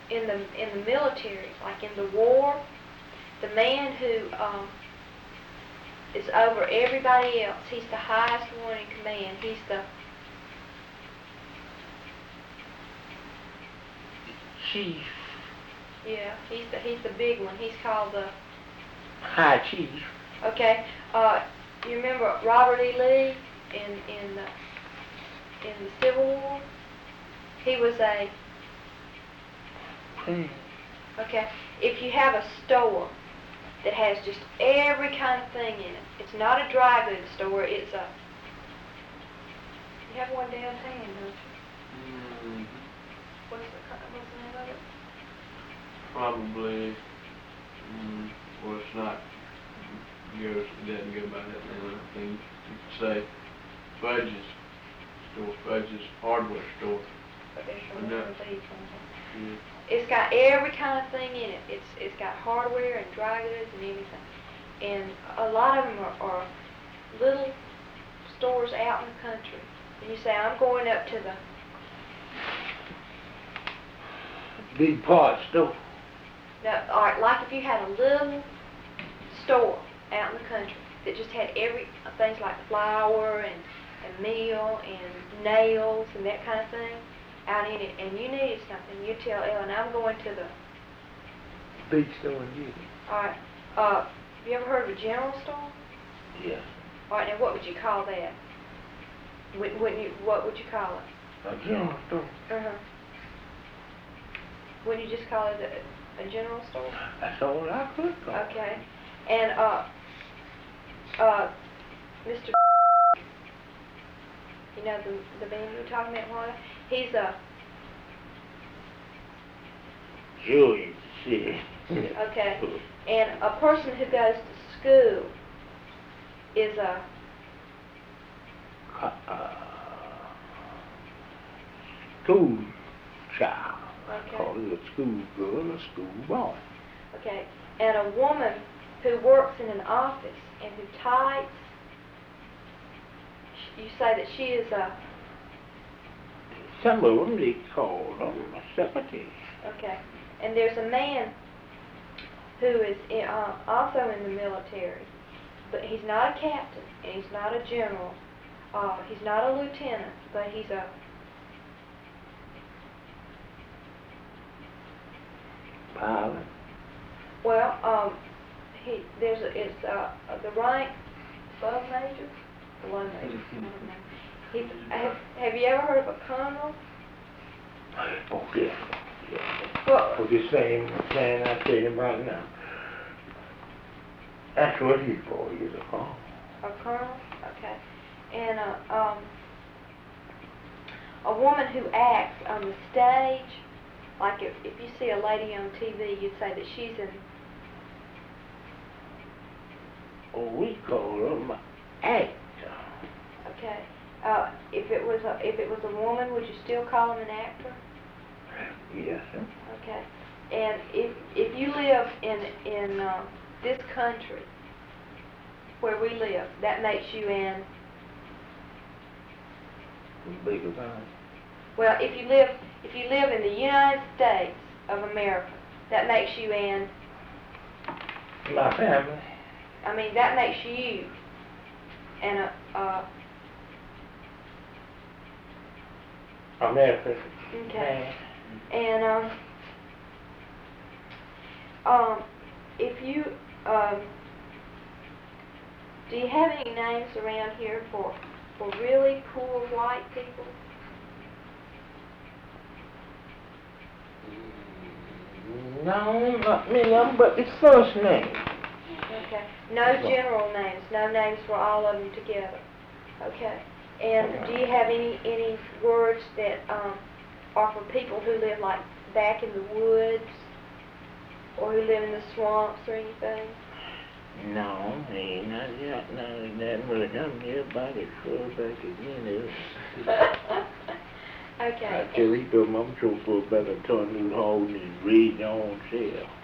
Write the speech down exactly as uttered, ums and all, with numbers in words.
in the in the military, like in the war, the man who um, is over everybody else, he's the highest one in command. He's the Chief. Yeah, he's the he's the big one. He's called the High Chief. Okay. Uh, you remember Robert E. Lee in in the in the Civil War? He was a Mm. Okay. If you have a store that has just every kind of thing in it, it's not a dry goods store. It's a You have one downtown, don't you? Mm, What's the co- what's the name of it? probably. Mm, well, it's not. Goes, it doesn't go by that name. I think you could say Fudge's store, Fudge's hardware store. But there's But one no. of these ones. Yeah. It's got every kind of thing in it. It's it's got hardware and dry goods and everything. And a lot of them are, are little stores out in the country. And you say, I'm going up to the Big part store. no, all right, like if you had a little store out in the country that just had every things like flour and and meal and nails and that kind of thing out in it, and you needed something, you tell Ellen, I'm going to the Big store in you. all right. Uh, have you ever heard of a general store? Yeah. All right, now what would you call that? Wouldn't, wouldn't you? What would you call it? A general store. Uh huh. Wouldn't you just call it a, a general store? That's all I could call it. Okay. And uh, uh, Mister You know the the man you were talking about, what? He's a Julius, see. okay. And a person who goes to school is a Uh, uh, school child. Okay. Call it a school girl or school boy. okay. And a woman who works in an office and who types. You say that she is a Some of them they call them a secretary. okay. And there's a man who is in, uh, also in the military, but he's not a captain and he's not a general. Uh, he's not a lieutenant, but he's a Pilot. well. Um, he there's a, it's uh, the rank above major, below major. I don't know. He's, have, have you ever heard of a colonel? Oh, yeah. Yeah. Well, For the same man I tell him right now. That's what he's for, he's a colonel. a colonel, okay. And uh, um, a woman who acts on the stage, like if, if you see a lady on T V, you'd say that she's in, Oh, we call him an actor. okay. Uh, if it was a, if it was a woman, would you still call him an actor? Yes, sir. Okay. And if if you live in in uh, this country where we live, that makes you in. Big about Well, if you live if you live in the United States of America, that makes you in. my family. I mean, that makes you and a uh, America. okay. And um, um, if you um, do you have any names around here for for really poor white people? No, not many of them, but the first name. Okay. No general names. No names for all of them together. Okay. And do you have any any words that um, are for people who live like back in the woods or who live in the swamps or anything? No, ain't not yet. No, that was done everybody far back again. Okay. I tell you, I'm so for better turn new hole and read your own self.